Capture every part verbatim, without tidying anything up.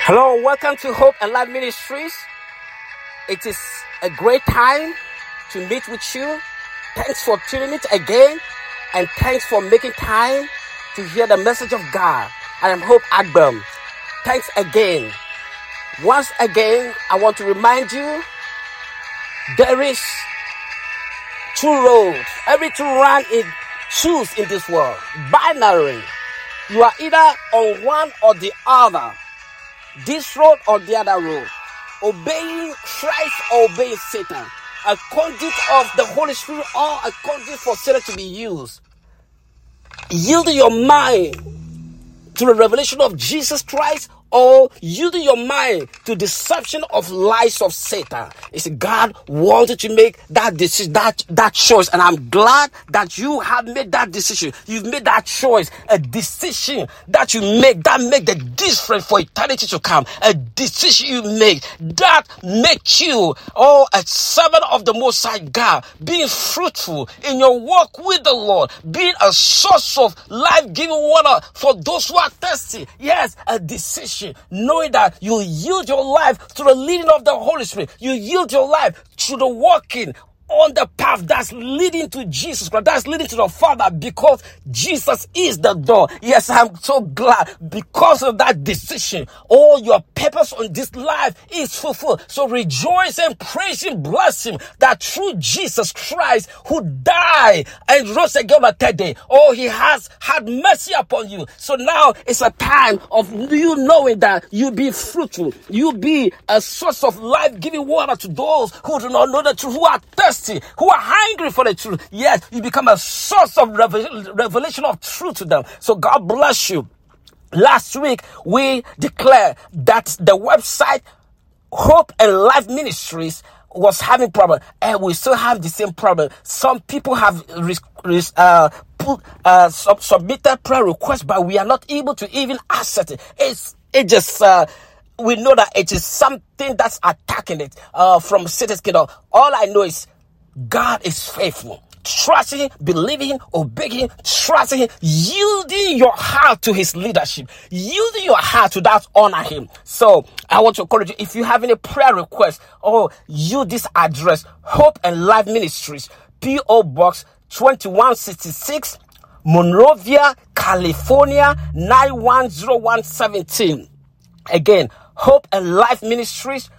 Hello, welcome to Hope and Life Ministries. It is a great time to meet with you. Thanks for tuning it again, and thanks for making time to hear the message of God. I am Hope Agbam. Thanks again. Once again, I want to remind you, there is two roads. Every two run is choose in this world. Binary. You are either on one or the other. This road or the other road. Obeying Christ or obeying Satan. A conduit of the Holy Spirit or a conduit for Satan to be used. Yield your mind to the revelation of Jesus Christ, or using your mind to deception of lies of Satan. It's God wanted to make that decision, that, that choice. And I'm glad that you have made that decision. You've made that choice, a decision that you make, that make the difference for eternity to come. A decision you make that makes you, oh, a servant of the Most High God, being fruitful in your walk with the Lord, being a source of life-giving water for those who are thirsty. Yes, a decision. Knowing that you yield your life to the leading of the Holy Spirit. You yield your life to the walking on the path that's leading to Jesus Christ, that's leading to the Father, because Jesus is the door. Yes, I'm so glad because of that decision. All your purpose on this life is fulfilled. So rejoice and praise Him, bless Him, that through Jesus Christ, who died and rose again on the third day, oh, He has had mercy upon you. So now it's a time of you knowing that you be fruitful, you be a source of life-giving water to those who do not know the truth, who are thirsty, who are hungry for the truth. Yes, you become a source of revel- revelation of truth to them. So God bless you. Last week, we declared that the website Hope and Life Ministries was having problem, and we still have the same problem. Some people have uh, put, uh, sub- submitted prayer requests, but we are not able to even access it. It's it just uh, we know that it is something that's attacking it uh, from Satan's kingdom. All I know is God is faithful. Trusting Him, believing Him, obeying Him, trusting Him, yielding your heart to His leadership, yielding your heart to that honor Him. So I want to encourage you, if you have any prayer requests, or use this address, Hope and Life Ministries, P O Box twenty-one sixty-six, Monrovia, California, nine one zero one seven. Again, Hope and Life Ministries,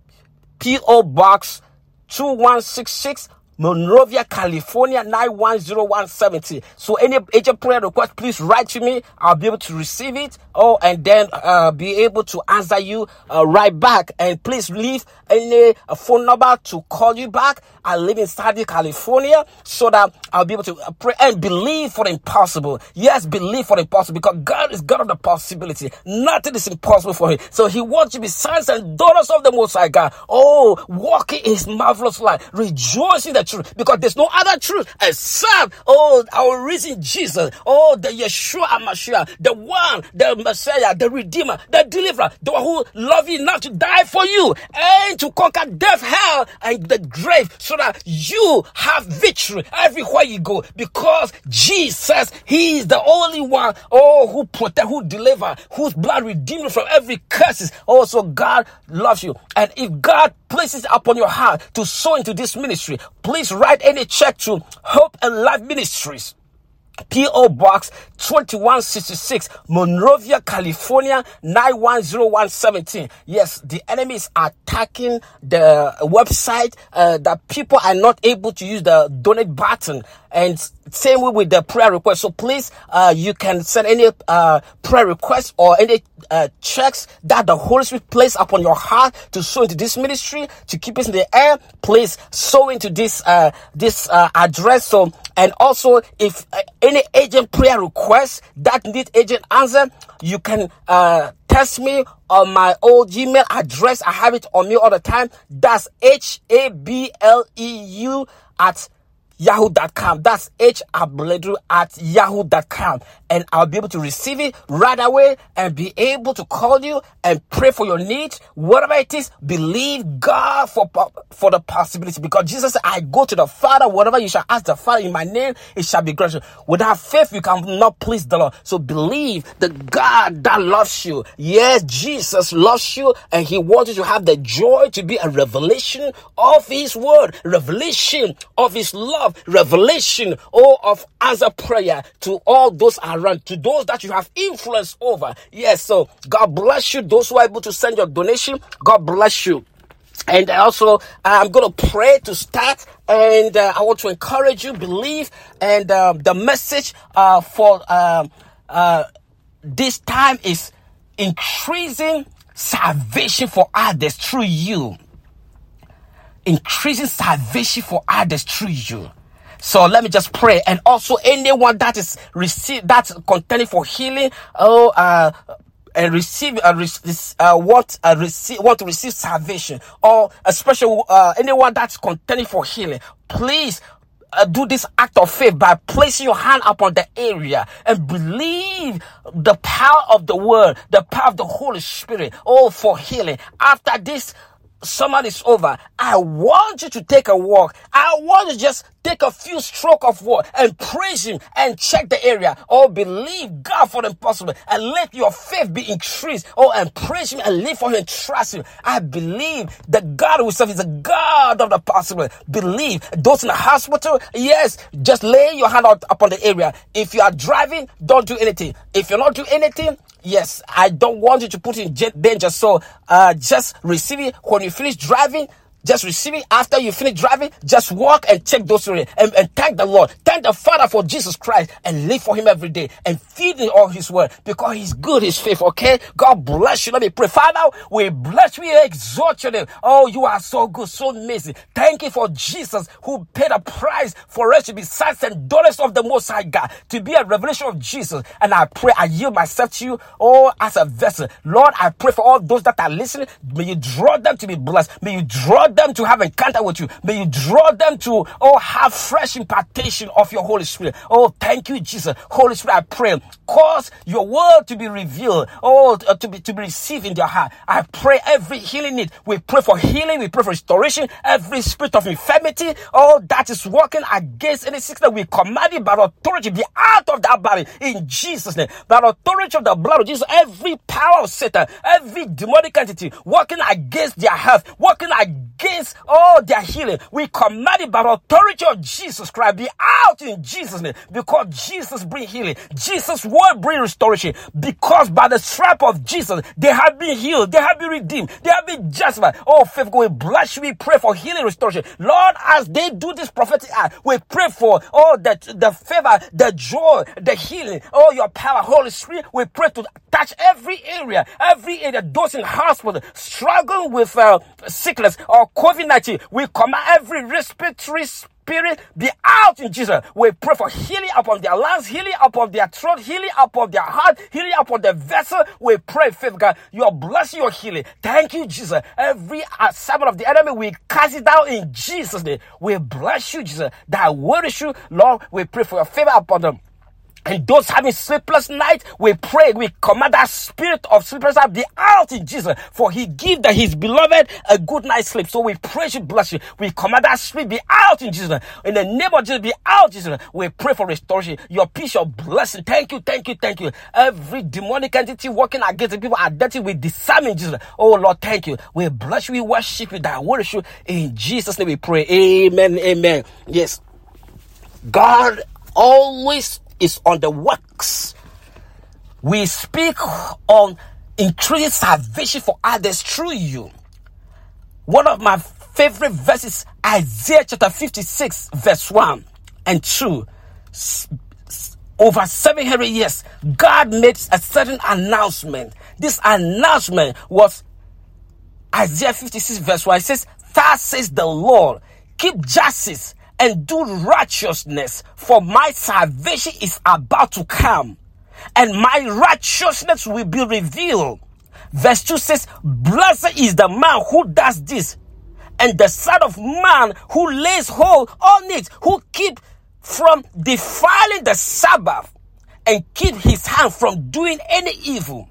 P O Box twenty-one sixty-six, Monrovia, California, nine one zero one seven. So any agent prayer request, please write to me. I'll be able to receive it. Oh, and then uh, be able to answer you uh, right back. And please leave any uh, phone number to call you back. I live in Southern California, so that I'll be able to pray and believe for the impossible. Yes, believe for the impossible, because God is God of the possibility. Nothing is impossible for Him. So He wants you to be sons and daughters of the Most High God. Oh, walking in His marvelous light, rejoicing the truth, because there's no other truth except, oh, our risen Jesus, oh, the Yeshua HaMashiach, the one, the Messiah, the Redeemer, the Deliverer, the one who loved you enough to die for you and to conquer death, hell, and the grave, so that you have victory everywhere you go, because Jesus, He is the only one, oh, who protect, who deliver, whose blood redeemed you from every curses. Also, God loves you. And if God places it upon your heart to sow into this ministry, please write any check to Hope and Life Ministries, P O Box twenty-one sixty-six, Monrovia, California, nine one zero one seven. Yes, the enemy is attacking the website, uh, that people are not able to use the donate button. And same way with the prayer request. So please, uh, you can send any uh, prayer requests or any uh, checks that the Holy Spirit placed upon your heart to sow into this ministry, to keep us in the air. Please sow into this uh, this uh, address. So, and also, if uh, any agent prayer requests that need agent answer, you can uh, text me on my old Gmail address. I have it on me all the time. That's H A B L E U at yahoo dot com. That's H Abledru at yahoo dot com. And I'll be able to receive it right away and be able to call you and pray for your needs. Whatever it is, believe God for, for the possibility. Because Jesus said, I go to the Father, whatever you shall ask the Father in my name, it shall be granted. Without faith, you cannot please the Lord. So believe the God that loves you. Yes, Jesus loves you, and he wants you to have the joy to be a revelation of his word, revelation of his love, revelation oh, of answer prayer to all those around, to those that you have influence over. Yes, so God bless you. Those who are able to send your donation, God bless you. And also, I'm going to pray to start, and uh, I want to encourage you, believe, and um, the message uh, for um, uh, this time is increasing salvation for others through you. Increasing salvation for others through you. So let me just pray. And also anyone that is receive that's contending for healing, oh, uh, and receive, uh, re- uh, want, uh, receive, want to receive salvation, or especially uh, anyone that's contending for healing, please uh, do this act of faith by placing your hand upon the area and believe the power of the word, the power of the Holy Spirit, oh, for healing. After this summer is over, I want you to take a walk. I want you to just take a few strokes of water and praise him and check the area. Oh, believe God for the impossible and let your faith be increased. Oh, and praise him and live for him and trust him. I believe that God we serve is a God of the possible. Believe. Those in the hospital, yes, just lay your hand out upon the area. If you are driving, don't do anything. If you're not doing anything, yes, I don't want you to put in danger. So uh, just receive it when you finish driving. Just receive it. After you finish driving, just walk and check those areas and, and thank the Lord. Thank the Father for Jesus Christ and live for him every day and feed in all his word because he's good, he's faithful. Okay? God bless you. Let me pray. Father, we bless you, we exalt your name. Oh, you are so good, so amazing. Thank you for Jesus who paid a price for us to be sons and daughters of the Most High God, to be a revelation of Jesus. And I pray, I yield myself to you, oh, as a vessel. Lord, I pray for all those that are listening. May you draw them to be blessed. May you draw them to have encounter with you. May you draw them to oh have fresh impartation of your Holy Spirit. Oh, thank you, Jesus. Holy Spirit, I pray, cause your word to be revealed, oh, to be to be received in their heart. I pray every healing need. We pray for healing. We pray for restoration. Every spirit of infirmity, oh, that is working against any sickness, we command it by authority, be out of that body in Jesus' name. By authority of the blood of Jesus, every power of Satan, every demonic entity working against their health, working against all their healing, we command it by the authority of Jesus Christ, be out in Jesus' name, because Jesus bring healing. Jesus word bring restoration, because by the stripe of Jesus they have been healed, they have been redeemed, they have been justified. Oh, faith, we bless you. We pray for healing, restoration, Lord. As they do this prophetic act, we pray for oh the, the favor, the joy, the healing, oh, your power, Holy Spirit. We pray to touch every area, every area. Those in hospital struggling with uh, sickness or COVID nineteen, we command every respiratory spirit be out in Jesus. We pray for healing upon their lungs, healing upon their throat, healing upon their heart, healing upon their vessel. We pray, faith God, your blessing, your healing. Thank you, Jesus. Every assignment of the enemy, we cast it down in Jesus' name. We bless you, Jesus. That word is true, Lord. We pray for your favor upon them. And those having sleepless night, we pray, we command that spirit of sleepless night be out in Jesus, for he give that his beloved a good night's sleep. So we praise you, bless you. We command that spirit be out in Jesus. In the name of Jesus, be out, Jesus. We pray for restoration, your peace, your blessing. Thank you, thank you, thank you. Every demonic entity working against the people identity, we disarm in Jesus. Oh Lord, thank you. We bless you, we worship you, that worship you. In Jesus' name we pray. Amen, amen. Yes. God always is on the works. We speak on increasing salvation for others through you. One of my favorite verses, Isaiah chapter fifty-six, verse one and two. Over seven hundred years, God made a certain announcement. This announcement was Isaiah fifty-six, verse one. It says, "Thus says the Lord, keep justice and do righteousness, for my salvation is about to come, and my righteousness will be revealed." Verse two says, "Blessed is the man who does this, and the Son of Man who lays hold on it, who keep from defiling the Sabbath and keep his hand from doing any evil.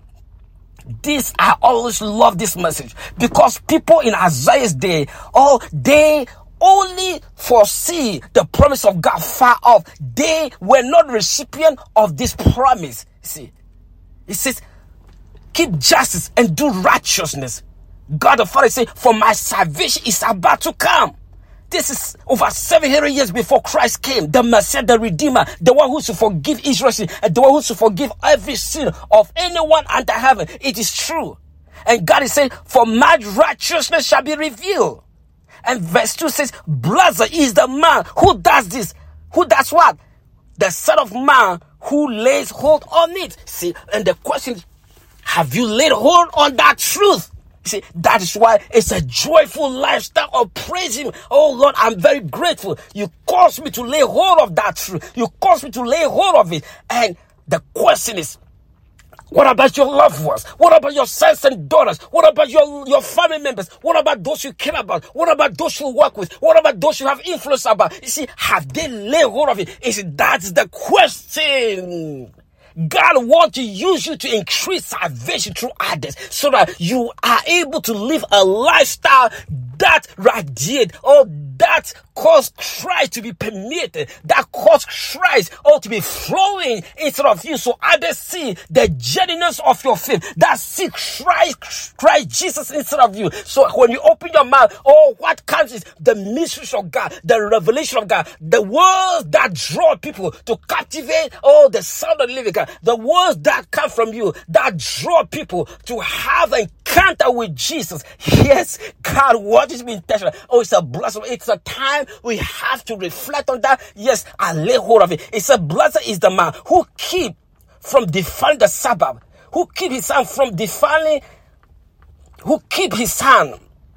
This, I always love this message, because people in Isaiah's day, oh, they only foresee the promise of God far off. They were not recipient of this promise. See, it says, keep justice and do righteousness. God the Father said, for my salvation is about to come. This is over seven hundred years before Christ came, the Messiah, the Redeemer, the one who should forgive Israel's sin, and the one who should forgive every sin of anyone under heaven. It is true. And God is saying, for my righteousness shall be revealed. And verse two says, blessed is the man who does this. Who does what? The Son of Man who lays hold on it. See, and the question is, have you laid hold on that truth? See, that is why it's a joyful lifestyle of praising. Oh Lord, I'm very grateful. You caused me to lay hold of that truth. You caused me to lay hold of it. And the question is, what about your loved ones? What about your sons and daughters? What about your, your family members? What about those you care about? What about those you work with? What about those you have influence about? You see, have they laid hold of it? You see, that's the question. God wants to use you to increase salvation through others, so that you are able to live a lifestyle that radiates, or that cause Christ to be permeated, that cause Christ oh, to be flowing instead of you, so others see the genuineness of your faith, that see Christ, Christ Jesus instead of you. So when you open your mouth, oh, what comes is the mysteries of God, the revelation of God, the words that draw people to captivate, oh, the sound of the living God, the words that come from you that draw people to have an encounter with Jesus. Yes, God wants to be intentional. Oh, it's a blessing. It's a time we have to reflect on that. Yes, I lay hold of it. It's a blessing is the man who keep from defiling the Sabbath, who keep his hand from defiling, who keep his hand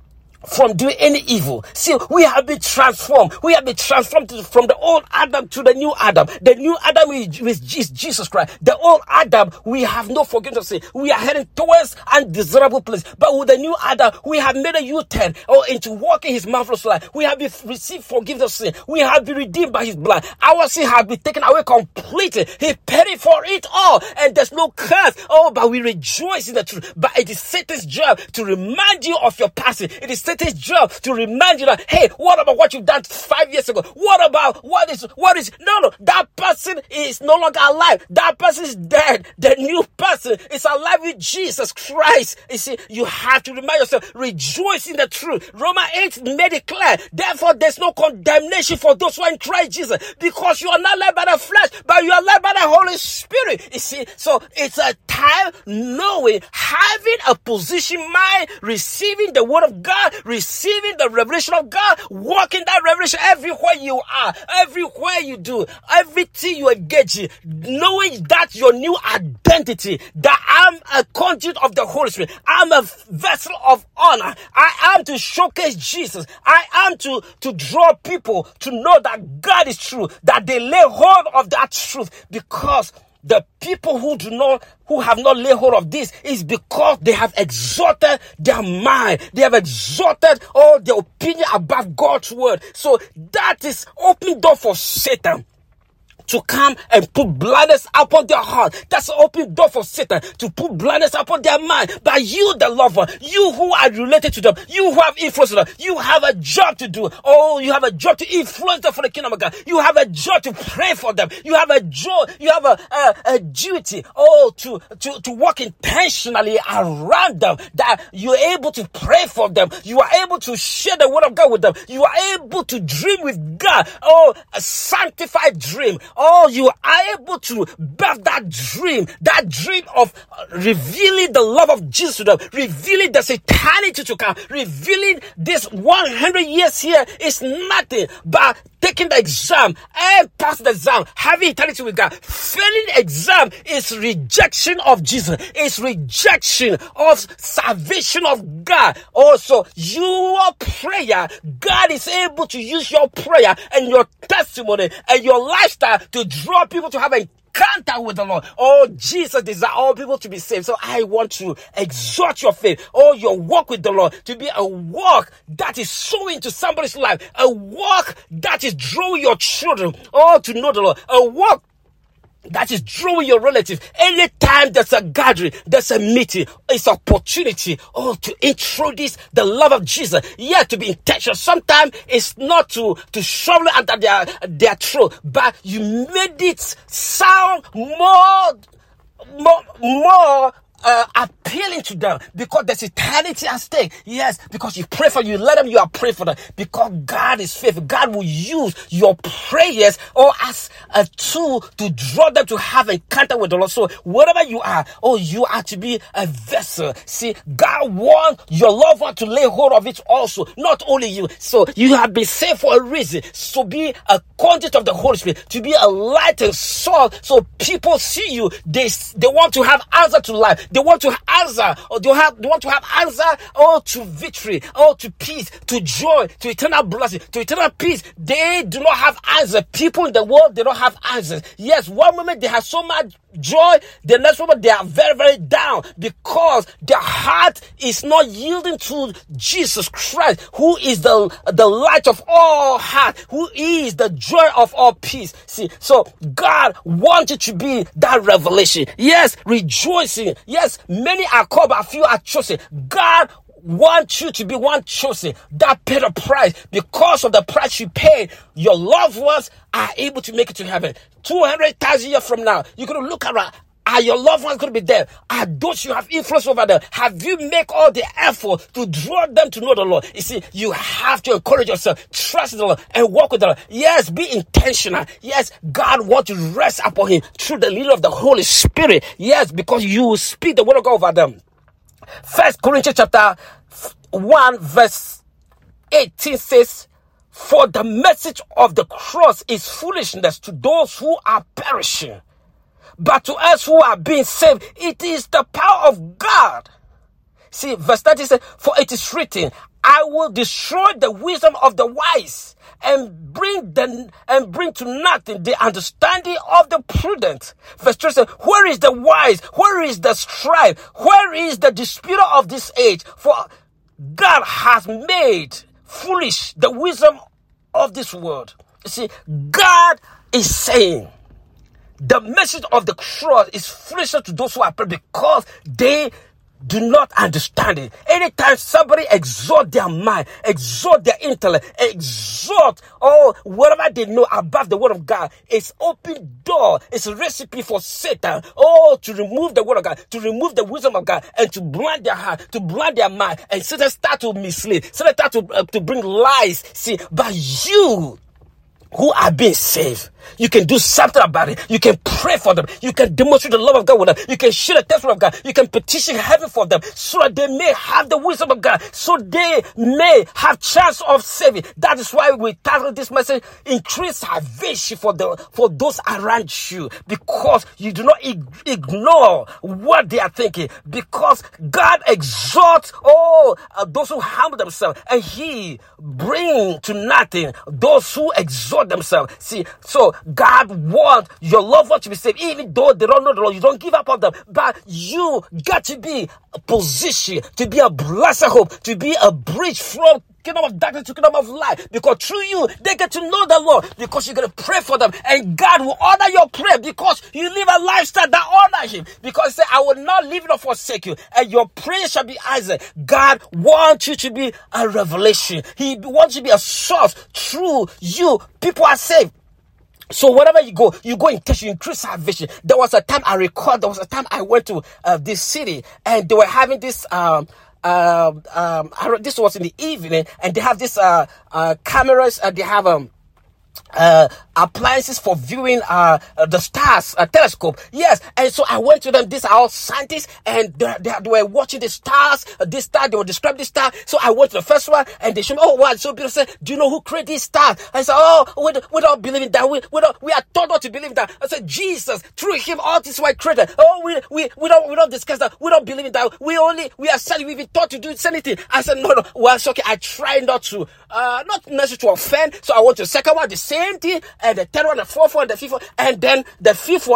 from doing any evil. See, we have been transformed. We have been transformed to, from the old Adam to the new Adam. The new Adam is, is Jesus Christ. The old Adam, we have no forgiveness of sin. We are heading towards undesirable place. But with the new Adam, we have made a U-turn or into walking his marvelous life. We have been, received forgiveness of sin. We have been redeemed by his blood. Our sin has been taken away completely. He paid it for it all. And there's no curse. Oh, but we rejoice in the truth. But it is Satan's job to remind you of your past. It is Satan's job to remind you that, hey, what about what you've done five years ago? What about what is, what is, no, no, that person is no longer alive. That person is dead. The new person is alive with Jesus Christ. You see, you have to remind yourself, rejoice in the truth. Romans eight made it clear. Therefore, there's no condemnation for those who are in Christ Jesus, because you are not led by the flesh, but you are led by the Holy Spirit. You see, so it's a time knowing, having a position mind, receiving the word of God, receiving the revelation of God, walking that revelation everywhere you are, everywhere you do, everything you engage in, knowing that your new identity, that I'm a conduit of the Holy Spirit, I'm a vessel of honor, I am to showcase Jesus, I am to, to draw people to know that God is true, that they lay hold of that truth, because the people who do not, who have not laid hold of this is because they have exalted their mind. They have exalted all their opinion about God's word. So that is open door for Satan to come and put blindness upon their heart. That's an open door for Satan to put blindness upon their mind. But you, the lover, you who are related to them, you who have influence on them, you have a job to do. Oh, you have a job to influence them for the kingdom of God. You have a job to pray for them. You have a job, you have a, a, a duty, oh, to, to, to work intentionally around them, that you're able to pray for them. You are able to share the word of God with them. You are able to dream with God. Oh, a sanctified dream. Oh, you are able to birth that dream, that dream of revealing the love of Jesus to them, revealing the eternity to come, revealing this one hundred years here is nothing but taking the exam and pass the exam, having eternity with God. Failing the exam is rejection of Jesus, it's rejection of salvation of God. Also, your prayer, God is able to use your prayer and your testimony and your lifestyle to draw people to have an encounter with the Lord. Oh, Jesus desires all people to be saved. So I want to exhort your faith, oh, your walk with the Lord, to be a walk that is sowing to somebody's life, a walk that is drawing your children, oh, to know the Lord, a walk that is drawing your relative. Anytime there's a gathering, there's a meeting, it's opportunity, oh, to introduce the love of Jesus. Yeah, to be intentional. Sometimes it's not to, to shove it under their, their throat, but you made it sound more, more, more, Uh, appealing to them, because there's eternity at stake. Yes, because you pray for you, let them, you are praying for them, because God is faithful. God will use your prayers or as a tool to draw them to have encounter with the Lord. So whatever you are, oh, you are to be a vessel. See, God wants your loved one to lay hold of it also, not only you. So you have been saved for a reason. So be a conduit of the Holy Spirit, to be a light and salt, so people see you, they they want to have answer to life. They want to answer, or they, have, they want to have answer, oh, to victory, oh, to peace, to joy, to eternal blessing, to eternal peace. They do not have answer. People in the world, they don't have answers. Yes, one moment they have so much joy, the next moment they are very, very down, because their heart is not yielding to Jesus Christ, who is the, the light of all heart, who is the joy of all peace. See, so God wants you to be that revelation. Yes, rejoicing. Yes, many are called, but few are chosen. God wants you to be one chosen, that paid a price. Because of the price you paid, your loved ones are able to make it to heaven. two hundred thousand years from now, you're going to look around. Are your loved ones going to be there? Are those you have influence over them? Have you make all the effort to draw them to know the Lord? You see, you have to encourage yourself, trust the Lord, and walk with the Lord. Yes, be intentional. Yes, God wants to rest upon him through the leading of the Holy Spirit. Yes, because you will speak the word of God over them. First Corinthians chapter one verse eighteen says, "For the message of the cross is foolishness to those who are perishing, but to us who are being saved, it is the power of God." See, verse thirty says, "For it is written, I will destroy the wisdom of the wise, and bring the and bring to nothing the understanding of the prudent." Verse three says, "Where is the wise? Where is the scribe? Where is the disputer of this age? For God has made foolish the wisdom of this world." You see, God is saying the message of the cross is foolishness to those who are perishing, because they do not understand it. Anytime somebody exalt their mind, exalt their intellect, exalt oh whatever they know above the word of God, it's open door. It's a recipe for Satan, oh, to remove the word of God, to remove the wisdom of God, and to blind their heart, to blind their mind, and Satan start to mislead, Satan start to uh, to bring lies. See, but you who are being saved, you can do something about it. You can pray for them. You can demonstrate the love of God with them. You can share the testimony of God. You can petition heaven for them, so that they may have the wisdom of God, so they may have chance of saving. That is why we title this message, "Increase Salvation for the for those around you," because you do not ig- ignore what they are thinking. Because God exalts all uh, those who humble themselves, and He bring to nothing those who exalt themselves. See, so God wants your loved ones to be saved, even though they don't know the Lord. You don't give up on them, but you got to be a position to be a blessed hope, to be a bridge from kingdom of darkness to kingdom of light, because through you they get to know the Lord, because you're going to pray for them, and God will honor your prayer, because you live a lifestyle that honor Him, because He said, "I will not leave nor forsake you, and your prayer shall be answered." God wants you to be a revelation. He wants you to be a source. Through you, people are saved. So wherever you go, you go in touch, you increase salvation. There was a time I recall, there was a time I went to uh, this city, and they were having this um um um I, this was in the evening, and they have this uh uh cameras, and they have um uh appliances for viewing uh, uh the stars, a uh, telescope. Yes, and so I went to them. These are all scientists, and they, they, they were watching the stars. Uh, this star, they were describing the star. So I went to the first one, and they showed me, "Oh wow, so beautiful." Said, "Do you know who created these stars?" I said, "Oh, we, we don't believe in that. We we don't we are taught not to believe in that." I said, "Jesus, through Him, all this were created." "Oh, we we we don't we don't discuss that. We don't believe in that. We only we are selling. We've been taught to do anything." I said, "No, no. Well, it's okay. I try not to uh not necessarily to offend." So I went to the second one, the same thing. And the third one, the fourth one, the fifth one, and then the fifth one,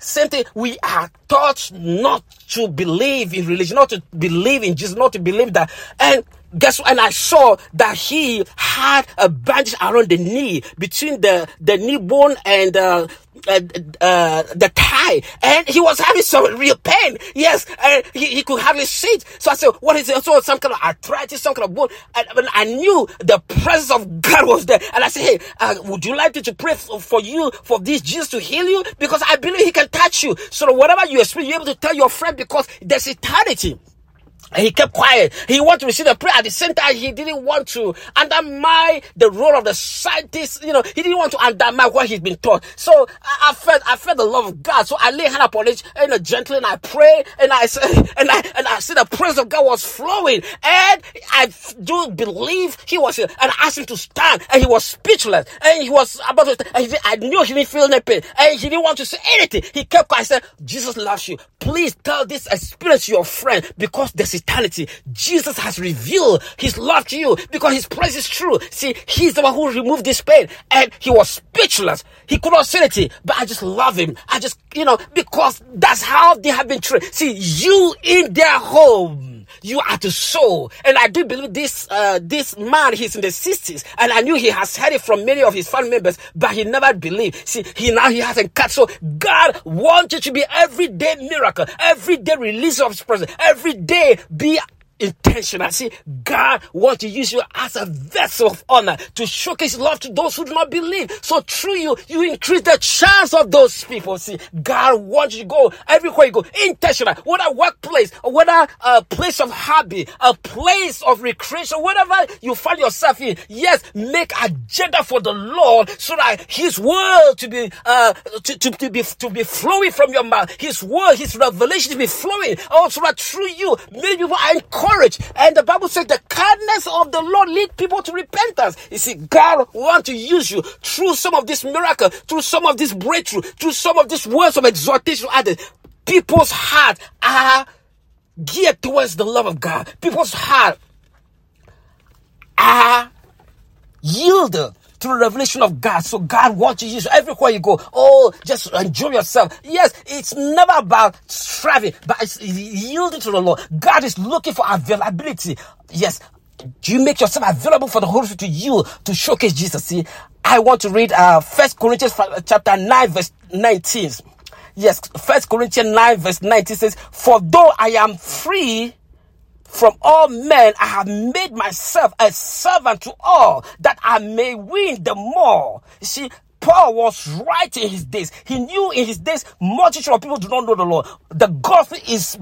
Same thing. We are taught not to believe in religion, not to believe in Jesus, not to believe that. And guess what? And I saw that he had a bandage around the knee, between the, the knee bone and uh, uh, uh, the thigh. And he was having some real pain. Yes, and he, he could hardly sit. So I said, what is it? So some kind of arthritis, some kind of bone. And, and I knew the presence of God was there. And I said, hey, uh, would you like me to pray for, for you, for this Jesus to heal you? Because I believe he can touch you. So whatever you experience, you're able to tell your friend, because there's eternity. And he kept quiet. He wanted to receive the prayer. At the same time, he didn't want to undermine the role of the scientist. You know, he didn't want to undermine what he's been taught. So I, I felt, I felt the love of God. So I lay hand upon it, you know, gently, and I pray, and I said, and I, and I see the presence of God was flowing. And I do believe he was here. And I asked him to stand, and he was speechless. And he was about to, and he said, I knew he didn't feel any pain, and he didn't want to say anything. He kept quiet. I said, Jesus loves you. Please tell this experience to your friend, because there's eternity. Jesus has revealed his love to you, because his presence is true. See, he's the one who removed this pain, and he was speechless. He could not say anything, but I just love him. I just, you know, because that's how they have been trained. See, you in their home, you are to sow. And I do believe this uh, this man, he's in the sixties, and I knew he has heard it from many of his family members, but he never believed. See, he now he hasn't cut. So God wants you to be everyday miracle, everyday release of his presence, every day be intentional. See, God wants to use you as a vessel of honor to showcase love to those who do not believe. So through you, you increase the chance of those people. See, God wants you to go everywhere you go, intentional, whether workplace, or whether a place of hobby, a place of recreation, whatever you find yourself in. Yes, make agenda for the Lord, so that his word to be uh to, to, to be to be flowing from your mouth, his word, his revelation to be flowing. Also, that through you, many people are encouraged. And the Bible says the kindness of the Lord lead people to repentance. You see, God wants to use you through some of this miracle, through some of this breakthrough, through some of these words of exhortation. People's hearts are geared towards the love of God. People's hearts are yielded to the revelation of God. So God wants you to use everywhere you go. Oh, just enjoy yourself. Yes, it's never about striving, but it's yielding to the Lord. God is looking for availability. Yes, do you make yourself available for the Holy Spirit to you to showcase Jesus? See, I want to read uh, First Corinthians chapter nine, verse nineteen. Yes, First Corinthians nine, verse nineteen says, "For though I am free from all men, I have made myself a servant to all, that I may win the more." You see, Paul was right in his days. He knew in his days, multitude of people do not know the Lord. The gospel is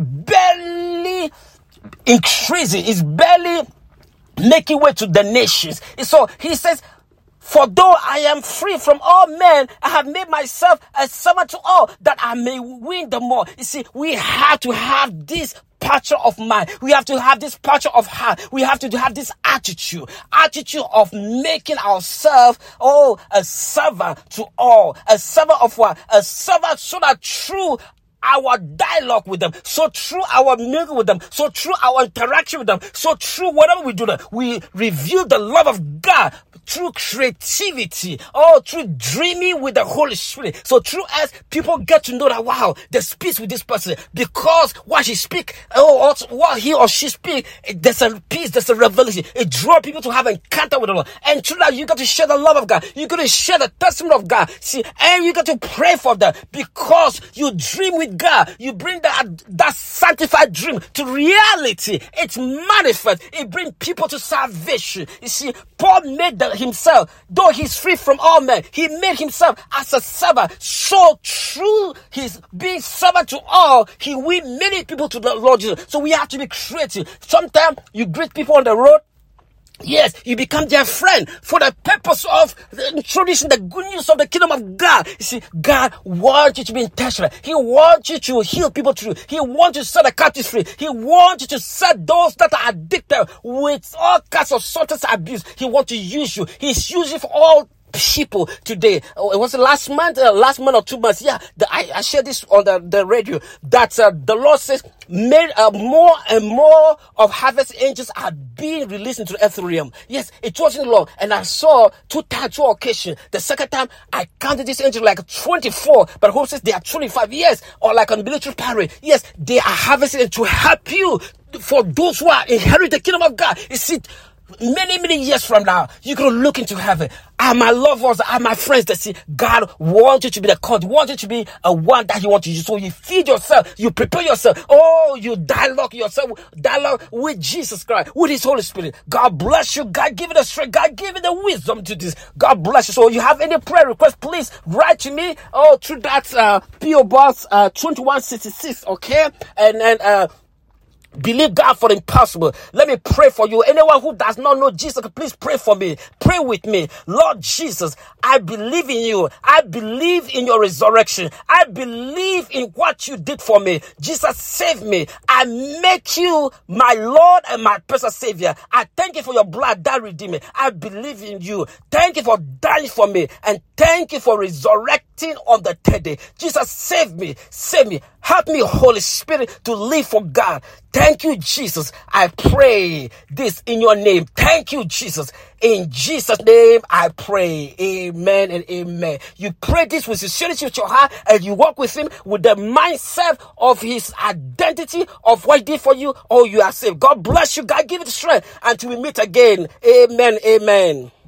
barely increasing, is barely making way to the nations. So he says, "For though I am free from all men, I have made myself a servant to all, that I may win the more." You see, we have to have this posture of mind. We have to have this posture of heart. We have to have this attitude, attitude of making ourselves, oh, a servant to all. A servant of what? A servant, so that through our dialogue with them, so through our meeting with them, so through our interaction with them, so through whatever we do, we reveal the love of God through creativity, or through dreaming with the Holy Spirit. So through us, people get to know that, wow, there's peace with this person, because what she speak, or what he or she speak, there's a peace, there's a revelation. It draws people to have an encounter with the Lord. And through that, you got to share the love of God. You got to share the testimony of God. See, and you got to pray for them, because you dream with God. You bring that, that sanctified dream to reality. It's manifest. It brings people to salvation. You see, Paul made the himself, though he's free from all men, he made himself as a servant. So through his being servant to all, he win many people to the Lord Jesus. So we have to be creative. Sometimes you greet people on the road. Yes, you become their friend for the purpose of introducing the good news of the kingdom of God. You see, God wants you to be intentional. He wants you to heal people through. He wants you to set the captives free. He wants you to set those that are addicted with all kinds of substance abuse. He wants to use you. He's using you for all people today. Oh, it was last month, uh, last month or two months. Yeah, the, I, I shared this on the, the radio that uh, the Lord says made uh, more and more of harvest angels are being released into the earth realm. Yes, it wasn't long, and I saw two times, two occasions. The second time I counted this angel like twenty-four, but hope says they are twenty-five years, or like on military parade. Yes, they are harvesting to help you. For those who are inherit the kingdom of God, you see, many, many years from now, you're going to look into heaven. Are my loved ones, are my friends that see God wants you to be the cult, wants you to be a one that He wants you to. So you feed yourself, you prepare yourself. Oh, you dialogue yourself, dialogue with Jesus Christ, with His Holy Spirit. God bless you. God give you the strength. God give you the wisdom to this. God bless you. So you have any prayer request, please write to me. Oh, through that uh, P O Box uh, twenty-one sixty-six. Okay, and then. Uh, Believe God for the impossible. Let me pray for you. Anyone who does not know Jesus, please pray for me. Pray with me. Lord Jesus, I believe in you. I believe in your resurrection. I believe in what you did for me. Jesus, save me. I make you my Lord and my personal Savior. I thank you for your blood that redeemed me. I believe in you. Thank you for dying for me. And thank you for resurrecting on the third day. Jesus, save me. Save me. Help me, Holy Spirit, to live for God. Thank you, Jesus. I pray this in your name. Thank you, Jesus. In Jesus' name, I pray. Amen and amen. You pray this with sincerity with your heart, and you walk with Him with the mindset of His identity, of what He did for you. Oh, you are saved. God bless you. God give you the strength until we meet again. Amen. Amen.